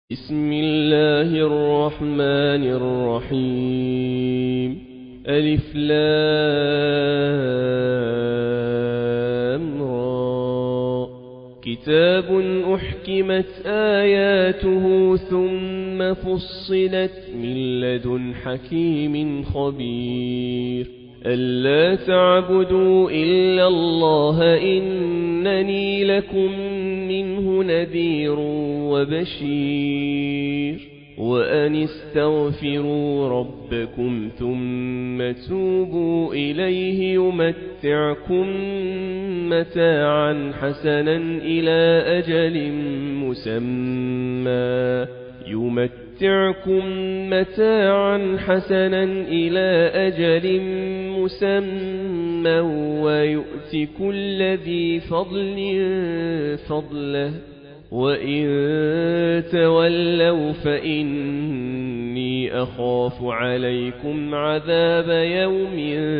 بسم الله الرحمن الرحيم. ألف لام را. كتاب أحكمت آياته ثم فصلت من لدن حكيم خبير. ألا تعبدوا إلا الله إنني لكم منه نذير وبشير. وأن استغفروا ربكم ثم توبوا إليه يمتعكم متاعا حسنا إلى أجل مسمى ويؤت كل ذي فضل فضله. وإن تولوا فإني أخاف عليكم عذاب يوم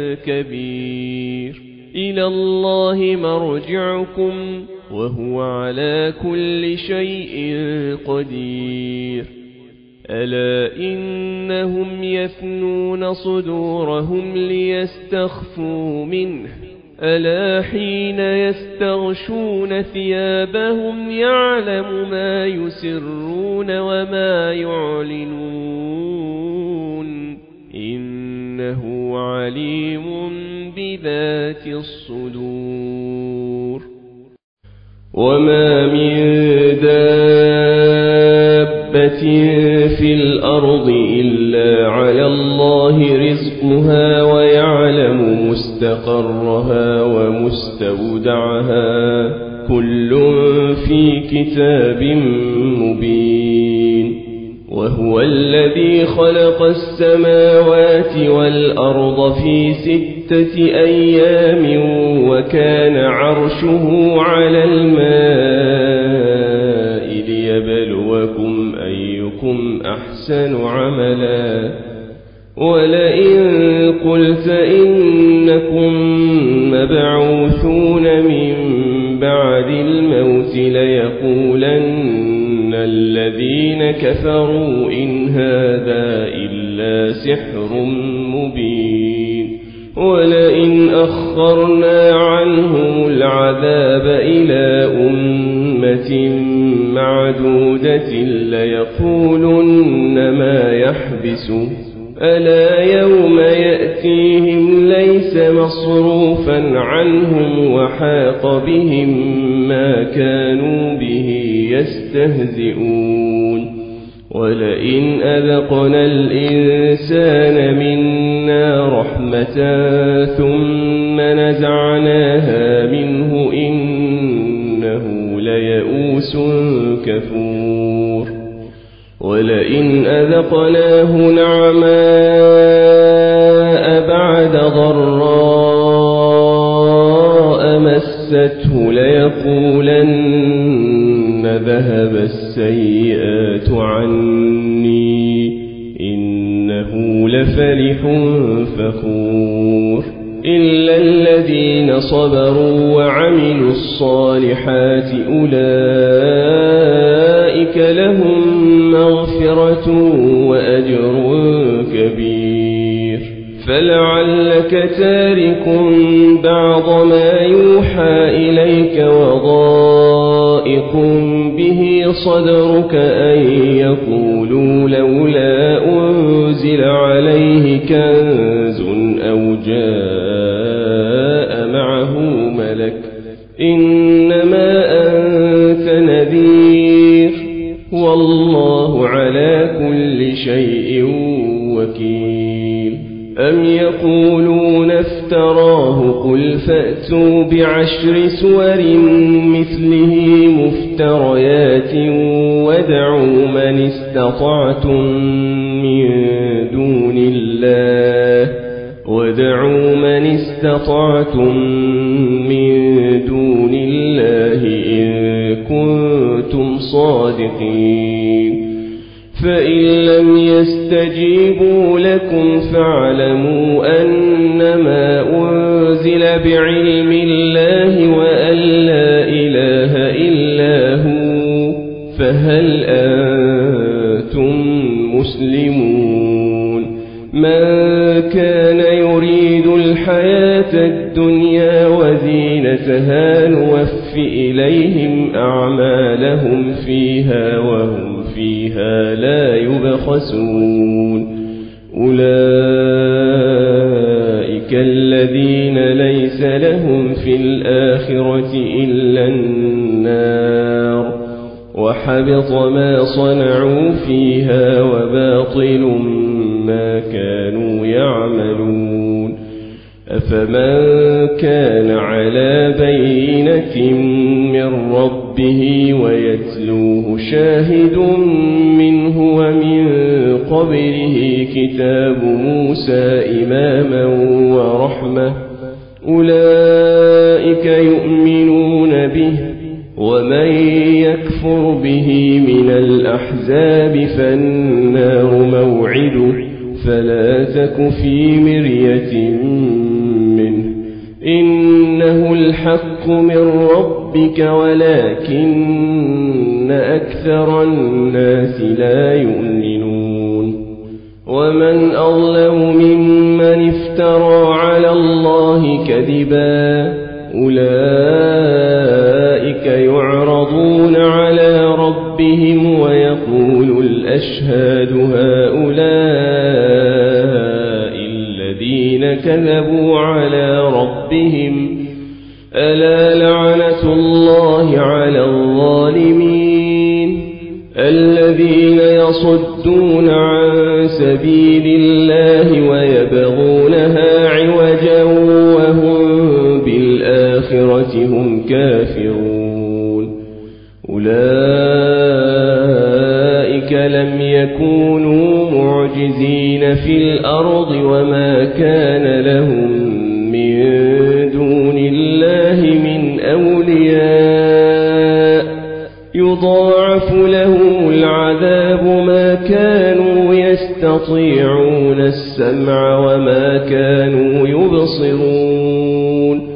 كبير. إلى الله مرجعكم وهو على كل شيء قدير. ألا إنهم يثنون صدورهم ليستخفوا منه. ألا حين يستغشون ثيابهم يعلم ما يسرون وما يعلنون إنه عليم بذات الصدور. وما من دابة في الأرض إلا على الله رزقها ويعلم مستقرها ومستودعها كل في كتاب مبين. وهو الذي خلق السماوات والأرض في 6 أيام وكان عرشه على الماء ليبلوكم أيكم أحسن عملا. ولئن قلت إنكم مبعوثون من بعد الموت ليقولن الذين كفروا إن هذا إلا سحر مبين. ولئن أخرنا عنهم العذاب إلى أمة معدودة ليقولن ما يحبسه. ألا يوم يأتيهم ليس مصروفا عنهم وحاق بهم ما كانوا به يستهزئون. ولئن أذقنا الإنسان منا رحمة ثم نزعناها منه إنه ليئوس كفور. ولئن أذقناه نعماء بعد ضراء مسته ليقولن ذهب السيئات عني إنه لفرح فخور. إلا الذين صبروا وعملوا الصالحات أولئك لهم مغفرة وأجر كبير. فلعلك تارك بعض ما يوحى إليك وضائق به صدرك أن يقولوا لولا أنزل عليه كنز أو جاء معه ملك إنما أنت نذير والله على كل شيء وكيل. أم يقولون افتراه قل فأتوا ب10 سور مثله مفتريات وادعوا من استطعتم من دون الله إن كنتم صادقين. فإن لم يستجيبوا لكم فاعلموا أنما أنزل بعلم الله وأن لا إله إلا هو فهل أنتم مسلمون من كان يريد الحياة الدنيا وزينتها نوف إليهم أعمالهم فيها وهم فيها لا يبخسون أولئك الذين ليس لهم في الآخرة إلا النار وحبط ما صنعوا فيها وباطل ما كانوا يعملون أفمن كان على بينة من ربه ويتلوه شاهد منه ومن قبله كتاب موسى إماما ورحمة أولئك يؤمنون به ومن يكفر به من الأحزاب فالنار موعده فلا تك في مرية منه إنه الحق من ربك ولكن أكثر الناس لا يؤمنون ومن أظلم ممن افترى على الله كذبا أولئك يعرضون على ربهم ويقول الأشهاد هؤلاء الذين كذبوا على ربهم ألا لعنة الله على الظالمين الذين يصدون عن سبيل الله ويبغونها عوجا وهم بالآخرة هم كافرون أولئك لم يكونوا معجزين في الأرض وما كان لهم من دون الله من أولياء يضاعف لهم العذاب ما كانوا يستطيعون السمع وما كانوا يبصرون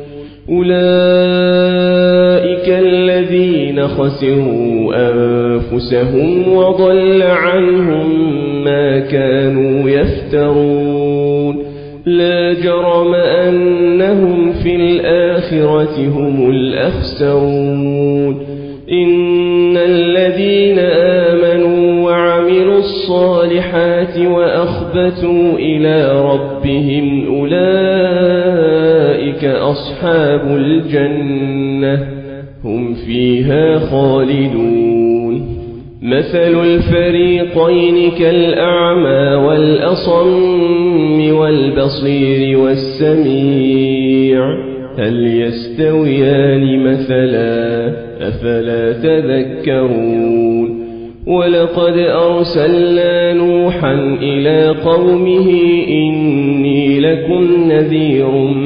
أولئك الذين خسروا أنفسهم وضل عنهم ما كانوا يفترون لا جرم أنهم في الآخرة هم الأخسرون إن الذين آمنوا وعملوا الصالحات وأخبتوا إلى ربهم أولئك أصحاب الجنة هم فيها خالدون مثل الفريقين كالأعمى والأصم والبصير والسميع هل يستويان مثلا أفلا تذكرون ولقد أرسلنا نوحا إلى قومه إني لكم نذير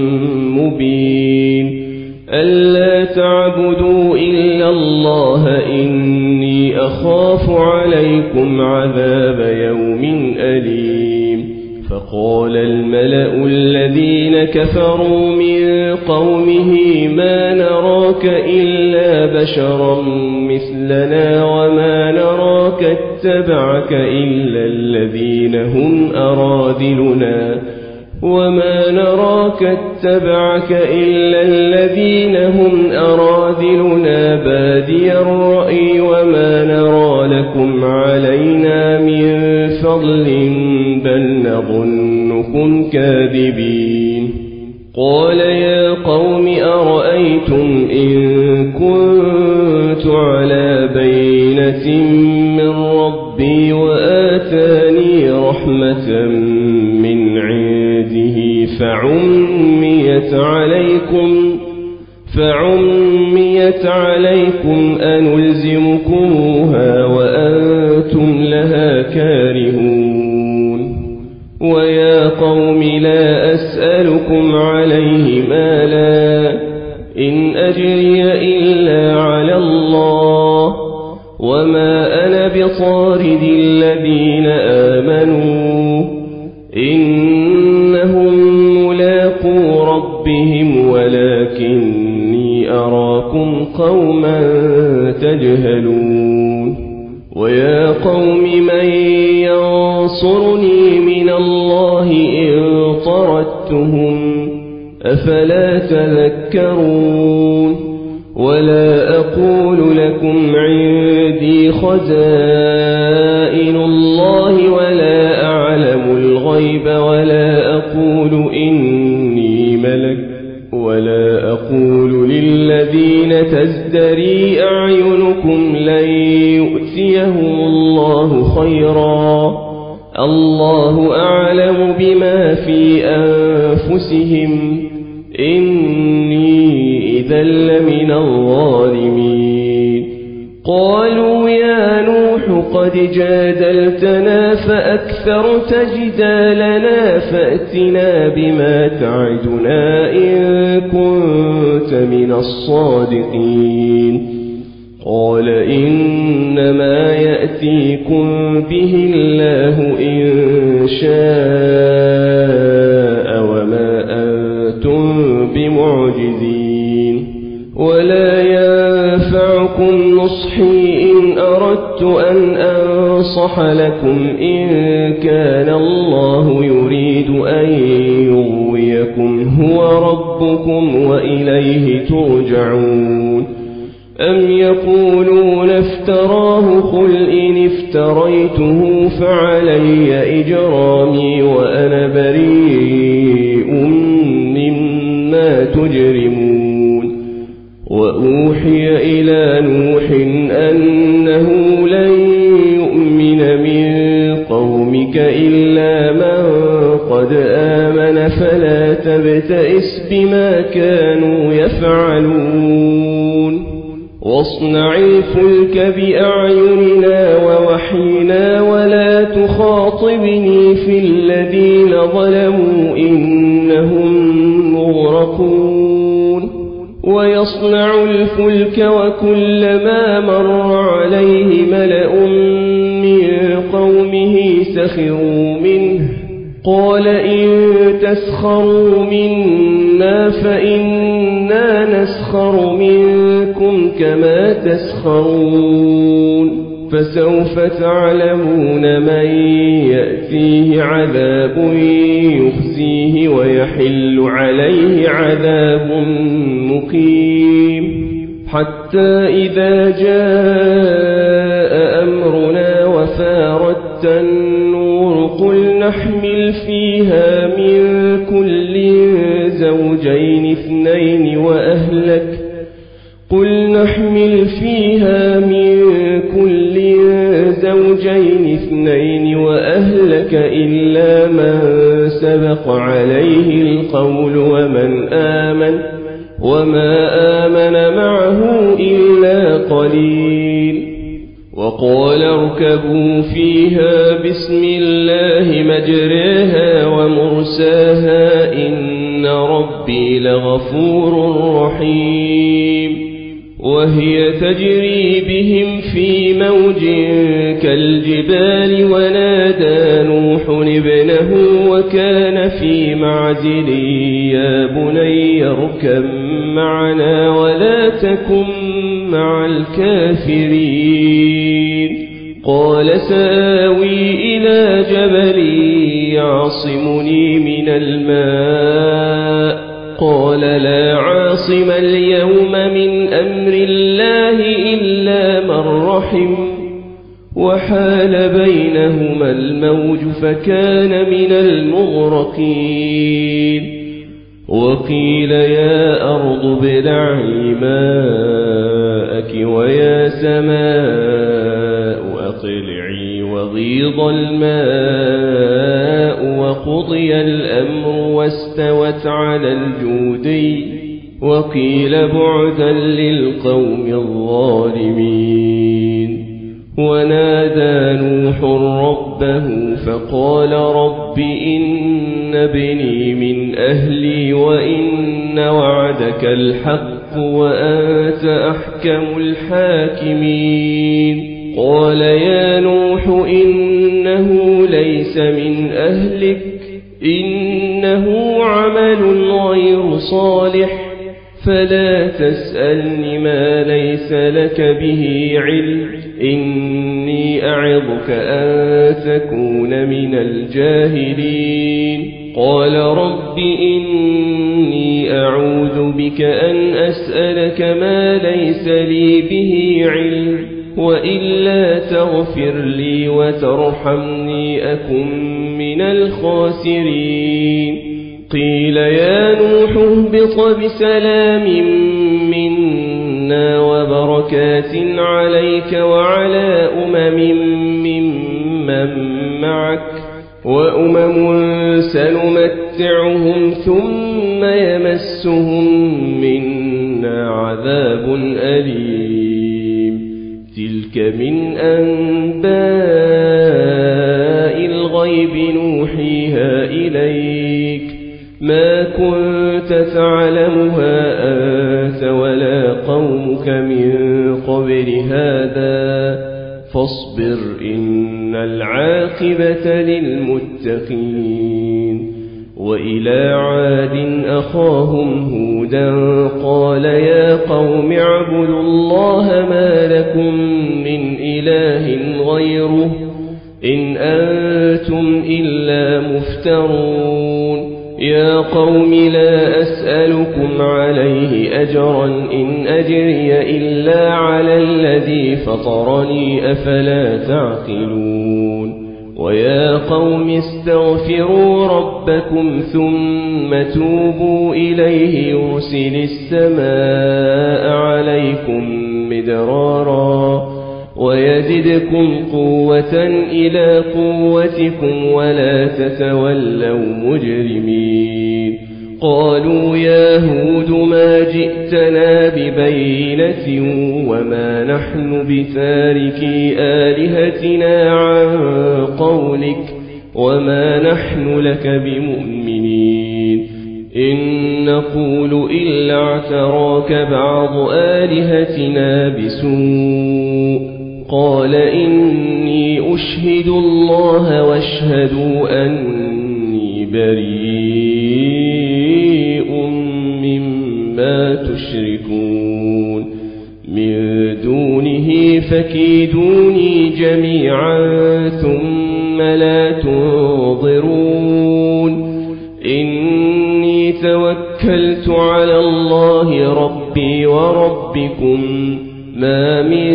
مبين ألا تعبدوا إلا الله إني أخاف عليكم عذاب يوم أليم فقال الملأ الذين كفروا من قومه ما نراك إلا بشرا مثلنا وما نراك اتبعك إلا الذين هم أرادلنا بادي الرأي وما نرى لكم علينا من فضل بل نظنكم كاذبين قال يا قوم أرأيتم إن كنت على بينة من ربي وآتاني رحمة من عنده فعميت عليكم أنلزمكموها وأنتم لها كارهون ويا قوم لا أسألكم عليه مالا إن أجري إلا على الله وما أنا بطارد الذين آمنوا إنهم ملاقو ربهم ولكني أراكم قوما تجهلون ويا قوم من تنصرني من الله إن طردتهم أفلا تذكرون ولا أقول لكم عندي خزائن الله ولا أعلم الغيب ولا أقول إني ملك ولا أقول للذين تزدري أعينكم لن يؤتيهم الله خيرا الله أعلم بما في أنفسهم إني إذا لمن الظالمين قالوا يا نوح قد جادلتنا فأكثرت جدالنا فأتنا بما تعدنا إن كنت من الصادقين قال إنما يأتيكم به الله إن شاء وما أنتم بمعجزين ولا ينفعكم نصحي إن أردت أن أنصح لكم إن كان الله يريد أن يغويكم هو ربكم وإليه ترجعون أم يقولون افتراه قل إن افتريته فعلي إجرامي وأنا بريء مما تجرمون وأوحي إلى نوح أنه لن يؤمن من قومك إلا من قد آمن فلا تبتئس بما كانوا يفعلون واصنع الفلك بأعيننا ووحينا ولا تخاطبني في الذين ظلموا إنهم مغرقون ويصنع الفلك وكلما مر عليه ملأ من قومه سخروا منه قال إن تسخروا منا فإنا نسخر منكم كما تسخرون فسوف تعلمون من يأتيه عذاب يخزيه ويحل عليه عذاب مقيم حتى إذا جاء أمرنا وفارت النور قل نحمل فيها من كل زوجين اثنين وأهلك إلا من سبق عليه القول وما آمن معه إلا قليل وقال اركبوا فيها بسم الله مجريها ومرساها إن ربي لغفور رحيم وهي تجري بهم في موج كالجبال ونادى نوح ابنه وكان في معزل يا بني اركب معنا ولا تكن مع الكافرين قال سآوي إلى جبل يعصمني من الماء قال لا عاصم اليوم من أمر الله إلا من رحم وحال بينهما الموج فكان من المغرقين وقيل يا أرض ابلعي ماءك ويا سماء أقلعي وغيض الماء وقضي الأمر واستوت على الجودي وقيل بعدا للقوم الظالمين ونادى نوح ربه فقال رب إن ابني من أهلي وإن وعدك الحق وأنت أحكم الحاكمين قال يا نوح إنه ليس من أهلك إنه عمل غير صالح فلا تسألني ما ليس لك به علم، إني أعظك أن تكون من الجاهلين. قال رب إني أعوذ بك أن أسألك ما ليس لي به علم، وإلا تغفر لي وترحمني أكن من الخاسرين. قيل يا نوح اهبط بسلام منا وبركات عليك وعلى ممن معك، وأمم سنمتعهم ثم يمسهم منا عذاب أليم. تلك من أنباء الغيب نوحيها إليك، ما كنت تعلمها أنت ولا قومك من قبل هذا، فاصبر إن العاقبة للمتقين. وإلى عاد أخاهم هودا قال يا قوم اعبدوا الله ما لكم من إله غيره، إن أنتم إلا مفترون. يا قوم لا أسألكم عليه أجرا، إن أجري إلا على الذي فطرني، أفلا تعقلون. ويا قوم استغفروا ربكم ثم توبوا إليه يرسل السماء عليكم مدرارا ويزدكم قوة إلى قوتكم ولا تتولوا مجرمين. قالوا يا هود ما جئتنا ببينة وما نحن بتاركي آلهتنا عن قولك وما نحن لك بمؤمنين، إن نقول إلا اعتراك بعض آلهتنا بسوء. قال إني أشهد الله واشهدوا أني بريء مما تشركون من دونه، فكيدوني جميعا ثم لا تنظرون. إني توكلت على الله ربي وربكم، ما من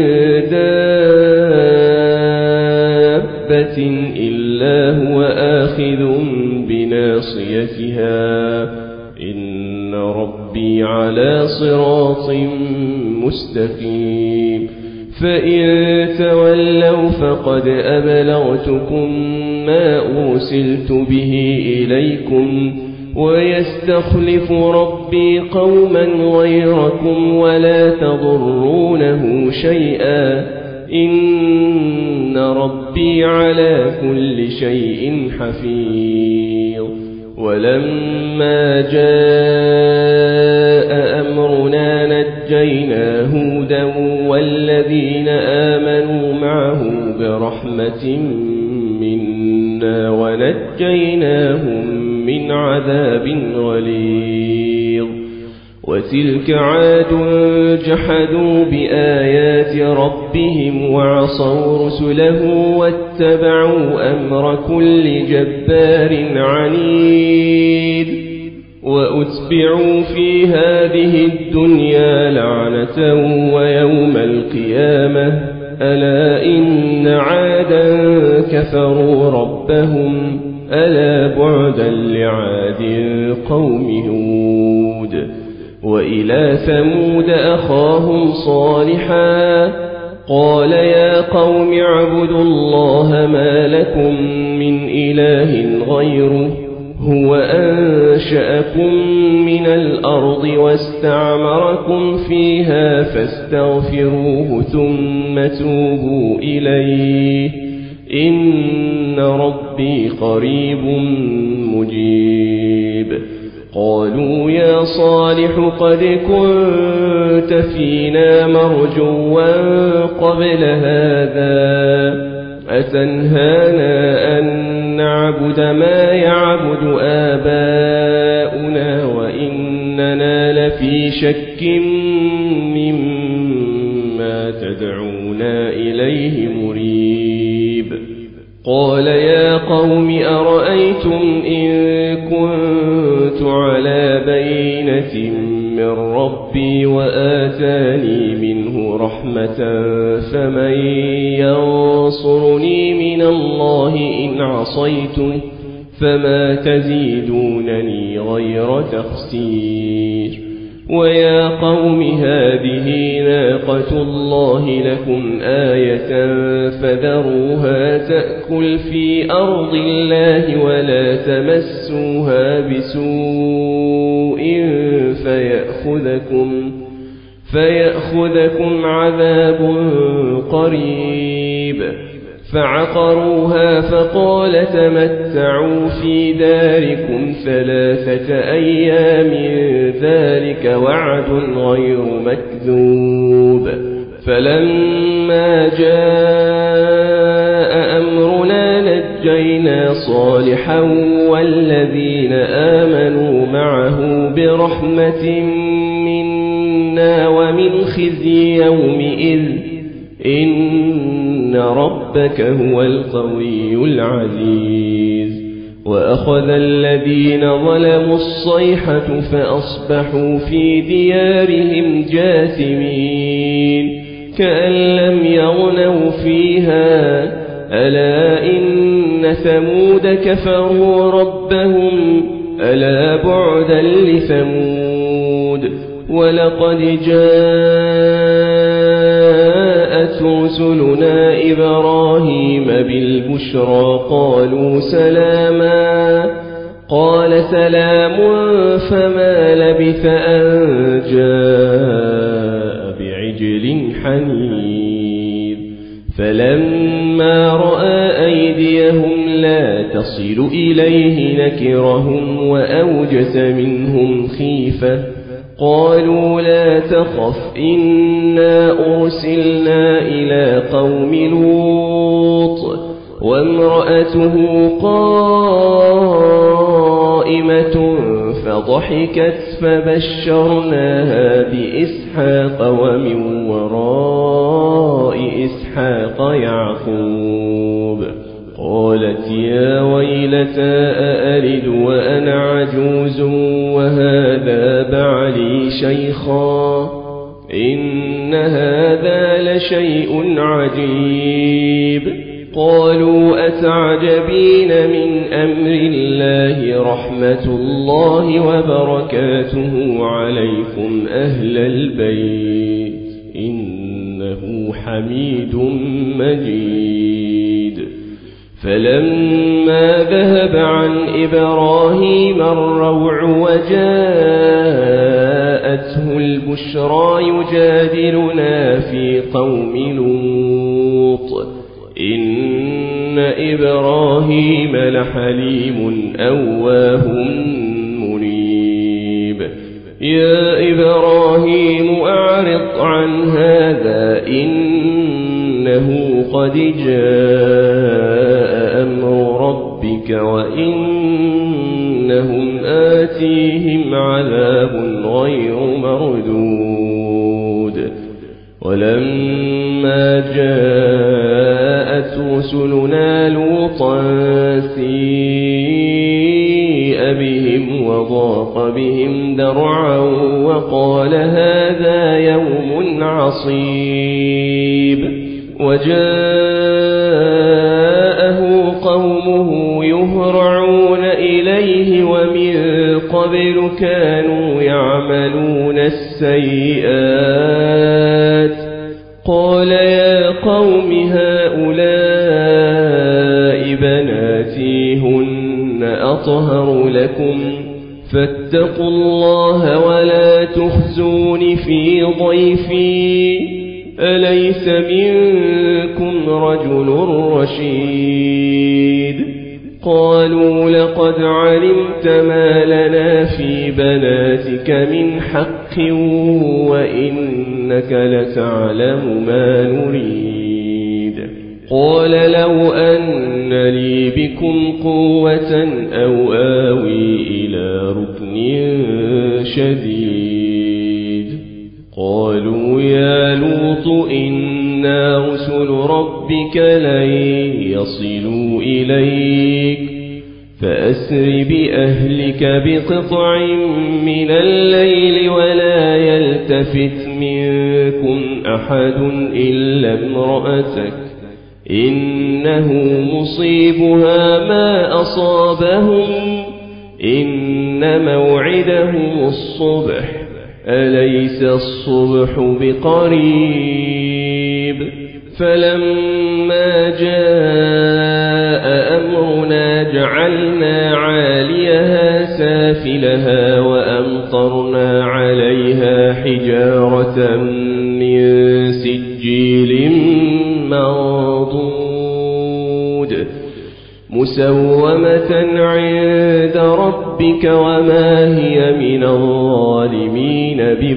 دابة إلا هو آخذ بناصيتها، إن ربي على صراط مستقيم. فإن تولوا فقد أبلغتكم ما أرسلت به إليكم، ويستخلف ربي قوما غيركم ولا تضرونه شيئا، إن ربي على كل شيء حفيظ. ولما جاء أمرنا نجينا هودا والذين آمنوا معه برحمة منا ونجيناهم من عذاب غليظ. وتلك عاد جحدوا بآيات ربهم وعصوا رسله واتبعوا أمر كل جبار عنيد. وأتبعوا في هذه الدنيا لعنة ويوم القيامة، ألا إن عادا كفروا ربهم، ألا بعدا لعاد قوم هود. وإلى ثمود أخاهم صالحا قال يا قوم اعبدوا الله ما لكم من إله غيره، هو أنشأكم من الأرض واستعمركم فيها، فاستغفروه ثم توبوا إليه، إن ربي قريب مجيب. قالوا يا صالح قد كنت فينا مرجوا قبل هذا، أتنهانا أن نعبد ما يعبد آباؤنا وإننا لفي شك شك مما تدعونا إليه مريب. قال يا قوم أرأيتم إن كنت على بينة من ربي وآتاني منه رحمة فمن ينصرني من الله إن عصيته فما تزيدونني غير تخسير. ويا قوم هذه ناقة الله لكم آية فذروها تأكل في أرض الله ولا تمسوها بسوء فيأخذكم عذاب قريب. فعقروها فقال تمتعوا في داركم 3 أيام ذلك وعد غير مكذوب. فلما جاء أمرنا نجينا صالحا والذين آمنوا معه برحمة منا ومن خزي يومئذ إن ربك هو القوي العزيز. وأخذ الذين ظلموا الصيحة فأصبحوا في ديارهم جاثمين كأن لم يغنوا فيها ألا إن ثمود كفروا ربهم ألا بعدا لثمود. ولقد جاءت رسلنا إبراهيم بالبشرى قالوا سلاما قال سلام فما لبث أن جاء بعجل حنيذ. فلما رأى أيديهم لا تصل إليه نكرهم وأوجس منهم خيفة قالوا لا تخف إنا أرسلنا إلى قوم لوط وامرأته قائمة فضحكت فبشرناها بإسحاق ومن وراء إسحاق يعقوب. قالت يا ويلتى أألد وأنا عجوز وهذا بعلي شيخا إن هذا لشيء عجيب. قالوا أتعجبين من أمر الله رحمة الله وبركاته عليكم أهل البيت إنه حميد مجيد. فلما ذهب عن إبراهيم الروع وجاءته البشرى يجادلنا في قوم لوط إن إبراهيم لحليم أواه منيب. يا إبراهيم أعرض عن هذا إنه قد جاء أمر ربك وإنهم آتيهم عذاب غير مردود. ولما جاءت رسلنا لوطا سيء بهم وضاق بهم ذرعا وقال هذا يوم عصيب. وجاءه قومه يهرعون إليه ومن قبل كانوا يعملون السيئات. قال يا قوم هؤلاء بناتي هن أطهر لكم فاتقوا الله ولا تخزون في ضيفي أليس منكم رجل رشيد. قالوا لقد علمت ما لنا في بناتك من حق وإنك لتعلم ما نريد. قال لو أن لي بكم قوة أو آوي إلى ركن شديد. قالوا يا لوط إنا رسل ربك لن يصلوا إليك فأسر بأهلك بقطع من الليل ولا يلتفت منكم أحد إلا امرأتك إنه مصيبها ما أصابهم إن موعدهم الصبح أليس الصبح بقريب فلما جاء أمرنا جعلنا عاليها سافلها وأمطرنا عليها حجارة من سجيل منضود مسومة عند ربك وما هي من الظالمين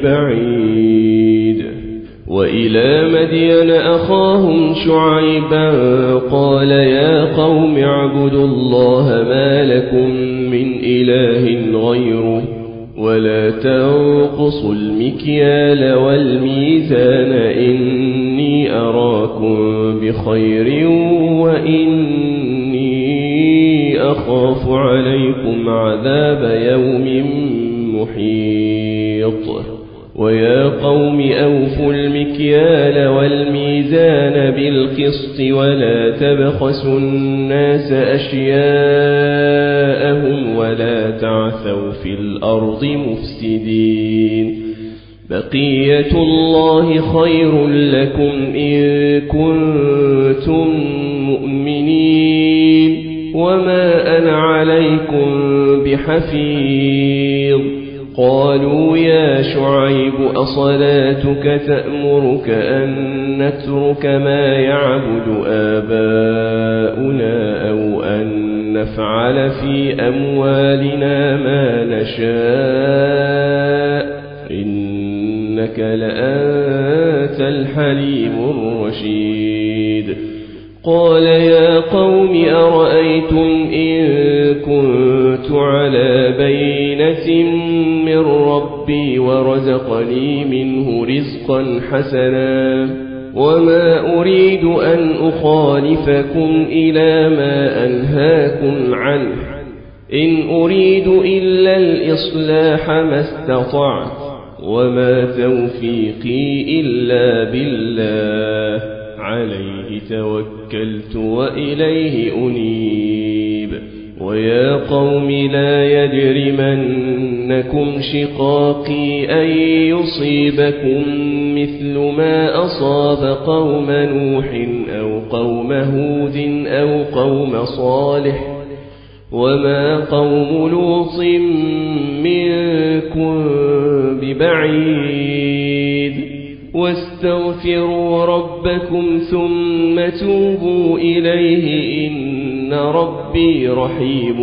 ببعيد وإلى مدين أخاهم شعيبا قال يا قوم اعبدوا الله ما لكم من إله غيره ولا تنقصوا المكيال والميزان إني أراكم بخير وإني أخاف عليكم عذاب يوم محيط ويا قوم أوفوا المكيال والميزان بالقسط ولا تبخسوا الناس أشياءهم ولا تعثوا في الأرض مفسدين بقية الله خير لكم إن كنتم مؤمنين وما أنا عليكم بحفيظ قالوا يا شعيب أصلاتك تأمرك أن نترك ما يعبد آباؤنا أو أن نفعل في أموالنا ما نشاء إنك لأنت الحليم الرشيد قال يا قوم أرأيتم إن كنت على بينة من ربي ورزقني منه رزقا حسنا وما أريد أن أخالفكم إلى ما أنهاكم عنه إن أريد إلا الإصلاح ما استطعت وما توفيقي إلا بالله عليه توكلت وإليه أنيب ويا قوم لا يجرمنكم شقاقي أن يصيبكم مثل ما أصاب قوم نوح أو قوم هود أو قوم صالح وما قوم لوط منكم ببعيد واستغفروا ربكم ثم توبوا إليه إن ربي رحيم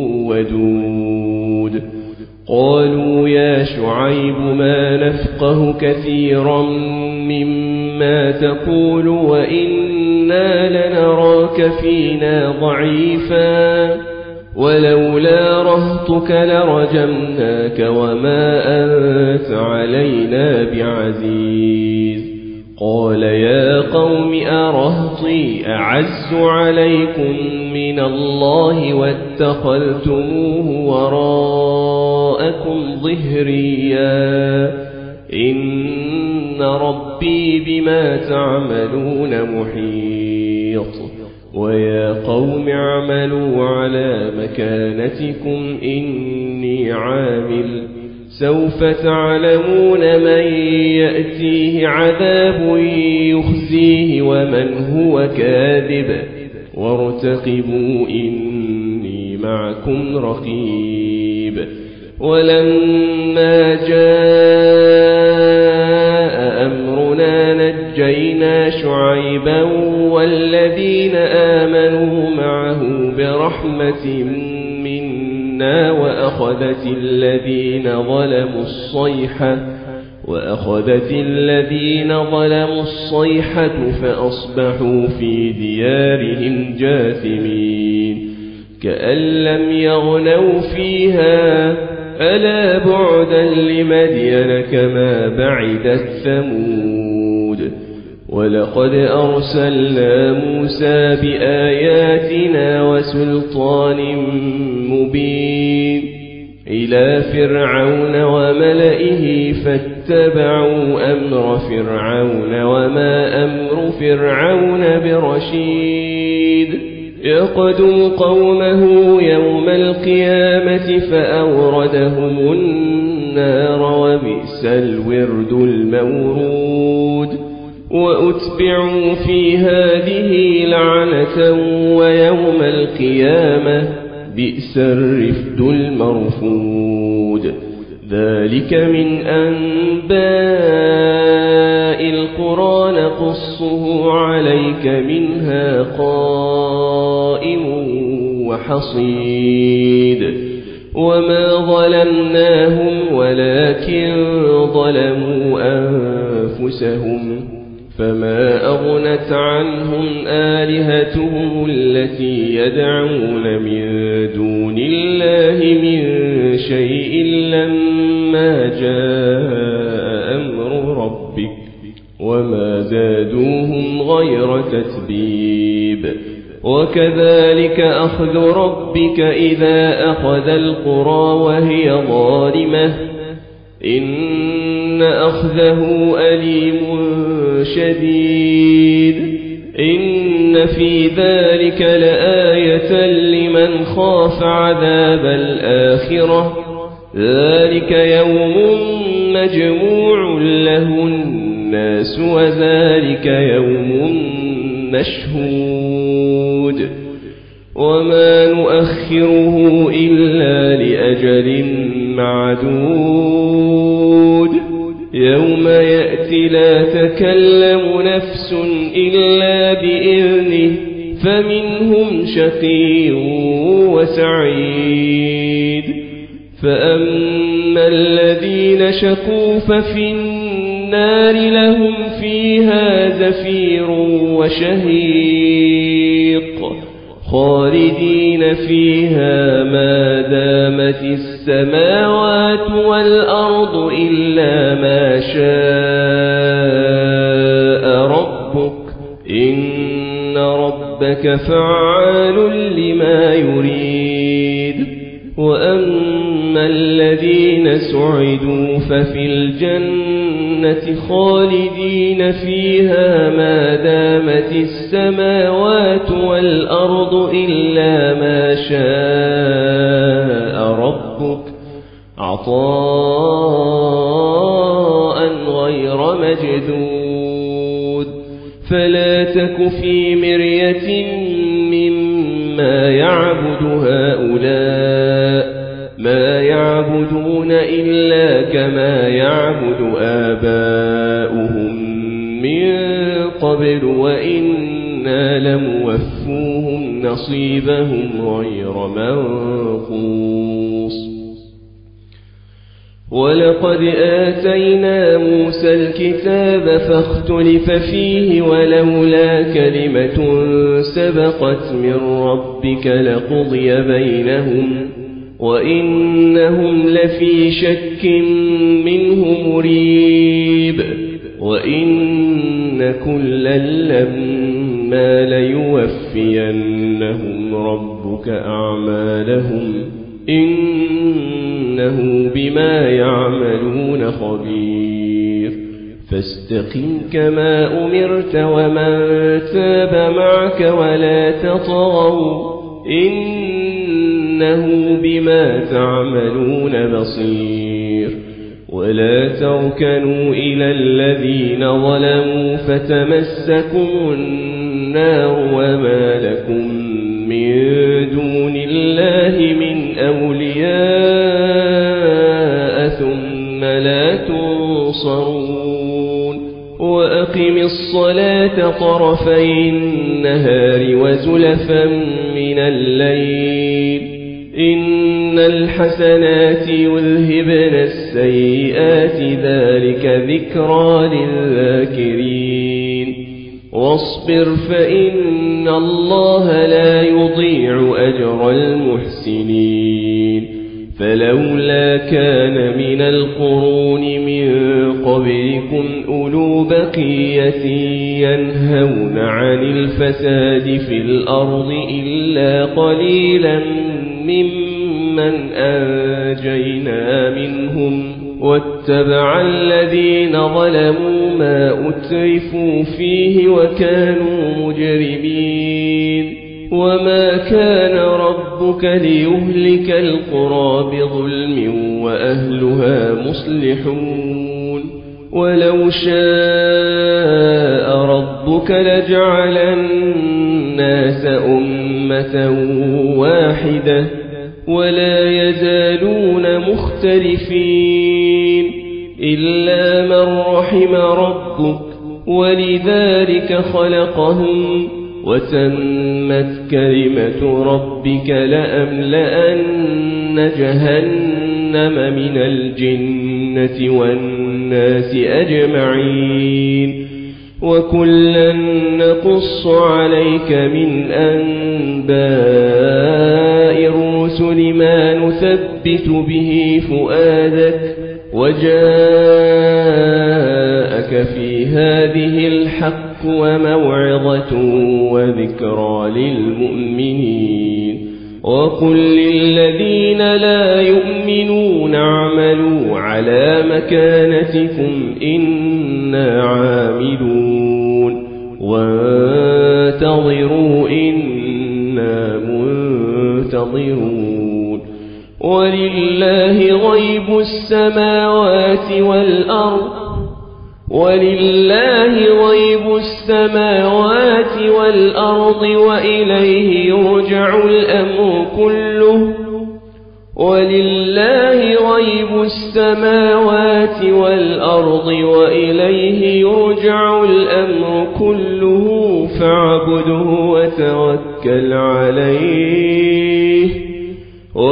ودود قالوا يا شعيب ما نفقه كثيرا مما تقول وإنا لنراك فينا ضعيفا ولولا رهطك لرجمناك وما أنت علينا بعزيز قال يا قوم أرهطي أعز عليكم من الله واتخذتموه وراءكم ظهريا إن ربي بما تعملون محيط ويا قوم اعملوا على مكانتكم إني عامل سوف تعلمون من يأتيه عذاب يخزيه ومن هو كاذب وارتقبوا إني معكم رقيب ولما جاء أمرنا نجينا شعيبا والذين آمنوا معه برحمة منا وأخذت الذين ظلموا الصيحة فأصبحوا في ديارهم جاثمين كأن لم يغنوا فيها ألا بعدا لمدين كما بعدت ثمود ولقد أرسلنا موسى بآياتنا وسلطان مبين إلى فرعون وملئه فاتبعوا أمر فرعون وما أمر فرعون برشيد يقدم قومه يوم القيامة فأوردهم النار وبئس الورد المورود وأتبعوا في هذه لعنة ويوم القيامة بئس الرفد المرفود ذلك من أنباء القرى نقصه عليك منها قائم وحصيد وما ظلمناهم ولكن ظلموا أنفسهم فما أغنت عنهم آلهتهم التي يدعون من دون الله من شيء لما جاء أمر ربك وما زادوهم غير تتبيب وكذلك أخذ ربك إذا أخذ القرى وهي ظالمة إن أخذه أليم شديد إن في ذلك لآية لمن خاف عذاب الآخرة ذلك يوم مجموع له الناس وذلك يوم مشهود وما نؤخره إلا لأجل معدود يوم يأتي لا تكلم نفس إلا بإذنه فمنهم شقي وسعيد فأما الذين شقوا ففي النار لهم فيها زفير وشهيق خالدين فيها ما دامت السماوات والأرض إلا ما شاء ربك إن ربك فعال لما يريد وأما الذين سعدوا ففي الجنة خالدين فيها ما دامت السماوات والأرض إلا ما شاء ربك عطاء غير مجدود فلا تك في مرية مما يعبد هؤلاء ما يعبدون إلا كما يعبد آباؤهم من قبل وإنا لموفوهم نصيبهم غير منقوص ولقد آتينا موسى الكتاب فاختلف فيه ولولا كلمة سبقت من ربك لقضي بينهم وإنهم لفي شك منه مريب وإن كلا لما ليوفينهم ربك أعمالهم إنه بما يعملون خبير فاستقم كما أمرت ومن تاب معك ولا تطغوا إنه بما تعملون بصير ولا تركنوا إلى الذين ظلموا فتمسكم النار وما لكم من دون الله من أولياء ثم لا تنصرون وأقم الصلاة طرفي النهار وزلفا من الليل إن الحسنات يذهبن السيئات ذلك ذكرى للذاكرين واصبر فإن الله لا يضيع أجر المحسنين فلولا كان من القرون من قبلكم أولو بقية ينهون عن الفساد في الأرض إلا قليلا ممن أنجينا منهم واتبع الذين ظلموا ما أترفوا فيه وكانوا مجرمين وما كان ربك ليهلك القرى بظلم وأهلها مصلحون ولو شاء ربك لجعل الناس أمة واحدة ولا يزالون مختلفين إلا من رحم ربك ولذلك خلقهم وتمت كلمة ربك لأملأن جهنم من الجنة والناس أجمعين وكلا نقص عليك من أنباء الرسل ما نثبت به فؤادك وجاءك في هذه الحق وموعظة وذكرى للمؤمنين وقل للذين لا يؤمنون اعملوا على مكانتكم إنا عاملون وانتظروا إنا منتظرون ولله غيب السماوات والأرض وإليه يرجع الأمر كله فاعبده وتوكل عليه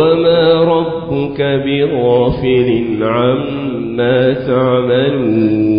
وما ربك بغافل عما تعملون